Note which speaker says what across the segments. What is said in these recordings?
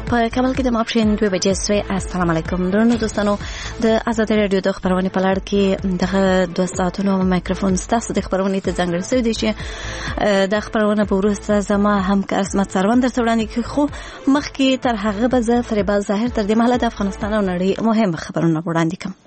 Speaker 1: په کابل کې د ماپښین 2 بجې سوی. السلام علیکم درنو دوستانو، د آزادۍ رادیو د خبرونې په لړ کې دغه 2 ساعتونو میکروفون ستاسو د خبرونې ته ځانګړی شوی دی چې د خبرونه په وروسته زما همکار اسمت سروان درته وړاندې کوي. خو مخکې تر هغه به زه فریبا ظاهر تر دې مهاله د افغانستان او نړۍ مهم خبرونه وړاندې کوم.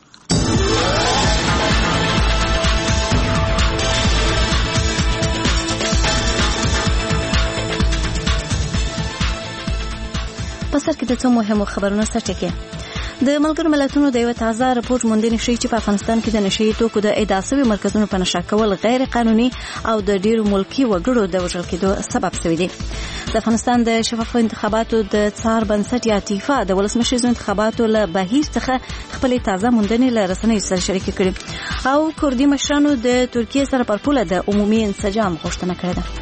Speaker 1: په سر کې د څو مهمو خبرونو سرټکی. د ملګرو ملتونو د یو تازه راپور موندنې ښیي چې په افغانستان کې د نشهیي توکو د ادعا شویو مرکزونو په نشه کول غیر قانوني او د ډیرو ملکي وګړو د وژل کېدو سبب شوی دی. د افغانستان د شفافو انتخاباتو د څار بنسټ یا تیفا د ولسمشریزو انتخاباتو له بهیر څخه خپلې تازه موندنې له رسنیو سره شریکې کړې او کردي مشرانو د ترکیې سره پر پوله د عمومي انسجام غوښتنه کړې ده.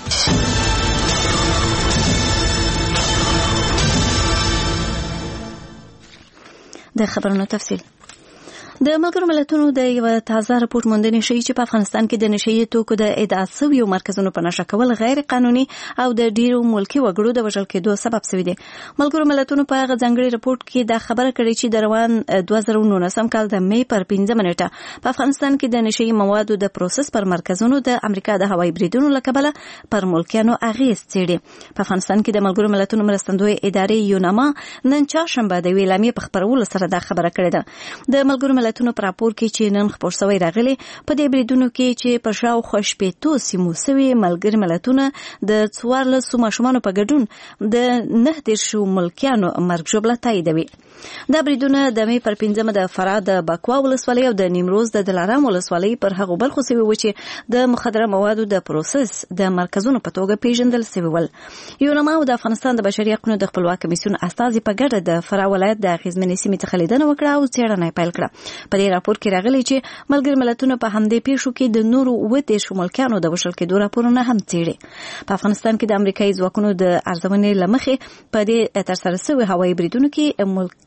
Speaker 1: د خبرونو تفصیل. د ملګرو ملتونو د یو تازه راپور موندنې ښیي چې په افغانستان کې د نشهیي توکو د ادعا شویو مرکزونو په نشه کول غیر قانوني او د ډیرو ملکي وګړو د وژل کېدو سبب شوی دی. ملګرو ملتونو په هغه ځانګړي راپور کې دا خبره کړې چې د روان 2019 کال د مې پر 15 نیټه په افغانستان کې د نشهیي موادو د پروسس پر مرکزونو د امریکا د هوایي بریدونو له کبله پر ملکیانو اغیز څیړي. په افغانستان کې د ملګرو ملتونو مرستندوی ادارې یوناما نن چهارشنبه د ویلامې په خبرولو سره دا خبره کړې ده. د ملګرو ملتونو پر راپور کې چې نن خبر شوی راغلی په دې بریدونو کې چې په شاوخوا شپېتو سیمو سوي ملګري ملتونه د 14 ماشومانو په ګډون د 19 ملکیانو مرګ ژوبله تاییدوي. دا بریدونه د مې پر 15 د فراه د بکوا ولسوالۍ او د نیمروز د دلارام ولسوالۍ پر هغو برخو سوي و چې د مخدره موادو د پروسس د مرکزونو په توګه پیژندل سوي ول. یوناما او د افغانستان د بشري حقوقو د خپلواک کمیسیون استازي په ګډه د فراه ولایت د اغیزمنې سیمې څخه لیدنه وکړه او څېړنه پیل کړه. په دې راپور کې راغلی چې ملګري ملتونه په همدې پیښو کې د نورو 20 ملکیانو د وژل کېدو راپورونه هم څېړي. په افغانستان کې د امریکایي ځواکونو د ارزونې له مخې په دې ترسره شوي هوایي بریدونو کې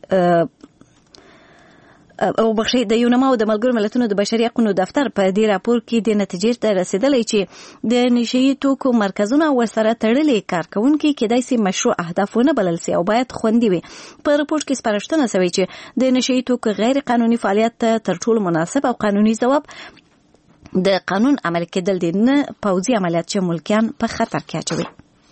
Speaker 1: او بخښي د یوناما او د ملګرو ملتونو د بشري حقوقو دفتر په دې راپور کې د نتیجې ته رسیدلی چې د نشهیي توکو مرکزونه ورسره تړلي کارکونکي کېدای شي مشروع اهداف ونه بلل شي او باید خوندي وي. په راپور کې سپارښتنه شوې چې د نشهیي توکو غیر قانوني فعالیت ته تر ټولو مناسب او قانوني ځواب د قانون عملي کېدل دي، نه پوځي عملیات چې ملکیان په خطر کې اچوي.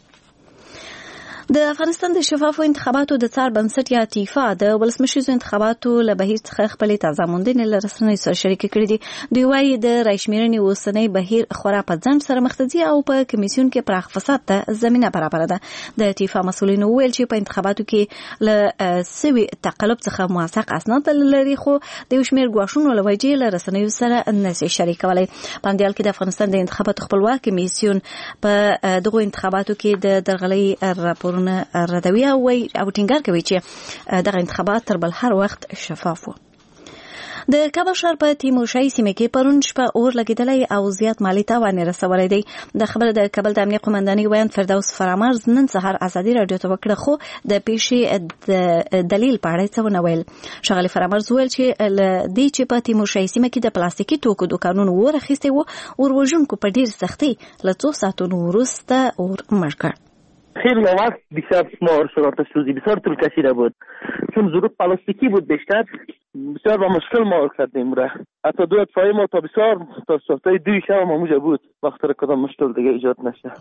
Speaker 1: د افغانستان د شفافو انتخاباتو د څار بنسټ یا تیفا د ولسمشریزو انتخاباتو له بهیر څخه خپلې تازه موندنې له رسنیو سره شریکې کړې دي. دوی وایي د رایشمیرنې اوسنی بهیر خورا په ځنډ سره مخ ته ځي او په کمیسیون کې پراخ فساد ته زمینه برابره ده. د تیفا مسؤلینو وویل چې په انتخاباتو کې له سوي تقلب څخه موثق اسناد لري، خو د یو شمېر ګواښونو له وجې له رسنیو سره نشي شریکولی. په همدې حال کې د افغانستان د انتخاباتو خپلواک کمیسیون په دغو انتخاباتو کې د درغلۍ راپورونه ردوي او ټینګار کوي چې دغه انتخابات تر بل هر وخت شفاف وو. د کابل ښار په تیمورشاهي سیمه کې پرون شپه اور لګېدلی او زیات مالي تاوان یې رسولی دی. د خبره د کابل د امنیه قومندانۍ ویاند فردوس فرامرز نن سهار ازادي راډیو ته وکړه، خو د پیښې د دلیل په اړه څه ونه ویل. ښاغلي فرامرز ویل چې له دې چې په تیمورشاهي سیمه کې د پلاستیکي توکو دوکانونو اور اخیستی و، اور وژونکو په ډېر سختۍ له 2 ساعتونو وروسته اور مړ کړ.
Speaker 2: خیلی وقت بیشتر ما شرارت سوزی بسیار طول کشیده بود، چون ظروف پلاستیکی بود بیشتر بسیار با مشکل ما کردیم را. حتی 2 اطفایی ما تا ساعتای 2 شب ما موجه بود وقت کدام مشکل دیگه ایجاد نشه.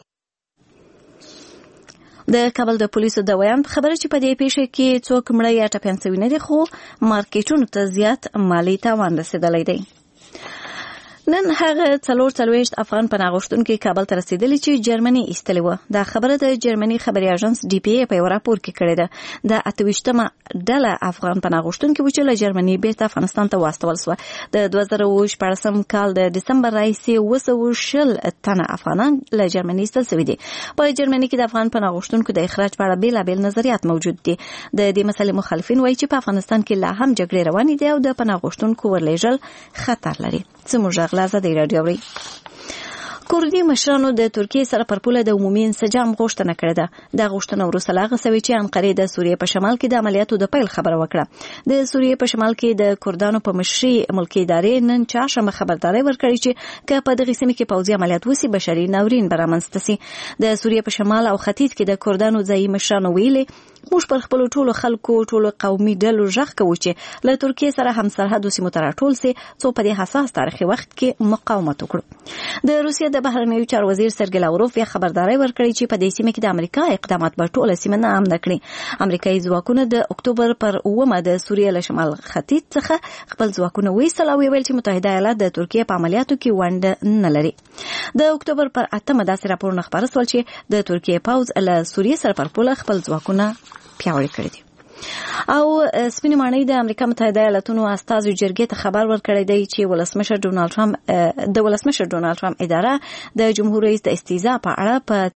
Speaker 1: د کابل د پولیسو د ویاند خبره چې په دې پیښه کې څوک مړه یا ټپیان شوي نه دي، خو مارکیټونو ته زیات مالي تاوان رسېدلی دی. نن هغه 44 افغان پناه غوښتونکي کابل ته رسیدلي چې جرمني ایستلي وو. دا خبره د جرمني خبري اژانس ډي پی ای په یو راپور کې کړې ده. د 28مه ډله افغان پناه غوښتونکي چې له جرمني بیرته افغانستان ته واستول شو. د 2014 کال د دسمبر راهیسې 220 تنه افغانان له جرمني ایستل شوي دي. په جرمني کې د افغان پناه غوښتونکو د اخراج په اړه بیلابیل نظریات موجود دي. د دې مسلې مخالفین وایي چې په افغانستان کې لا هم جګړې روانې دي او د پناه غوښتونکو ورلېږل خطر لري. زموږ آزادۍ راډیو اوري. کردي مشرانو د ترکیې سره پر پوله د عمومي انسجام غوښتنه کړې ده. دا غوښتنه وروسته لا غسوي چې انقرې د سوریې په شمال کې د عملیاتو د پیل خبره وکړه. د سوریې په شمال کې د کردانو په مشرۍ ملکي ادارې نن چهارشنبه خبرداري ورکړې چې که په دغه سیمه کې پوځي عملیات وسی بشري ناورین برامنځته سي. د سوریې په شمال او ختیځ کې د کردانو ځایي مشرانو ویلي موږ پر خپل ټولو خلکو ټولو قومي ډلو ژغ کوو چې له ترکیې سره هم سرحدو سیمو ته راټول سي څو په دې حساس تاریخي وخت کې مقاومت وکړو. د روسیې د بهرنیو چارو وزیر سرګی لاوروف یې خبرداري ورکړې چې په دې سیمه کې د امریکا اقدامات به ټوله سیمه ناامنه کړي. امریکایي ځواکونه د اکتوبر پر 9 د سوریې له شمال ختیځ څخه خپل ځواکونه ویستل او ویل چې متحده ایالات د ترکیې په عملیاتو کې ونډه نه لري. د اکتوبر پر 8 داسې راپورونه خبر شول چې د ترکیې پوځ له سوریې سره پر پوله خپل ځواکونه پیاوړي کړي دي. او سپینې ماڼۍ د امریکا متحده ایالاتونو استازو جرګې ته خبر ورکړی دی چې ولسمشر ډونالد ټرمپ اداره د جمهور رئیس د استیضاح په اړه په